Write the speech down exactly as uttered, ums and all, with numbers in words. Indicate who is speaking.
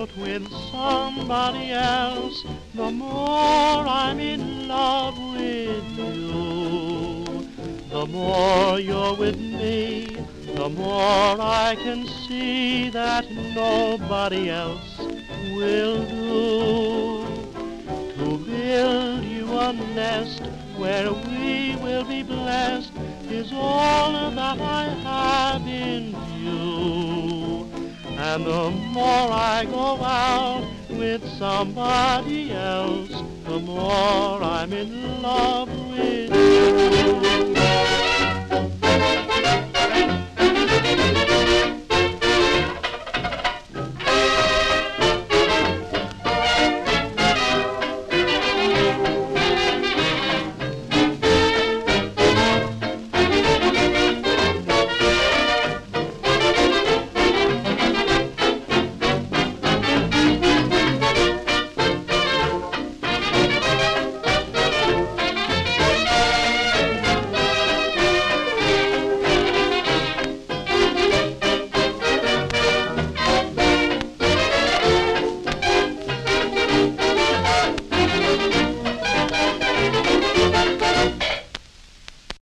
Speaker 1: out with somebody else, the more I'm in love with you. The more you're with me, the more I can see that nobody else will do. To build you a nest where we will be blessed is all that I have in you. And the more I go out with somebody else, the more I'm in love with you.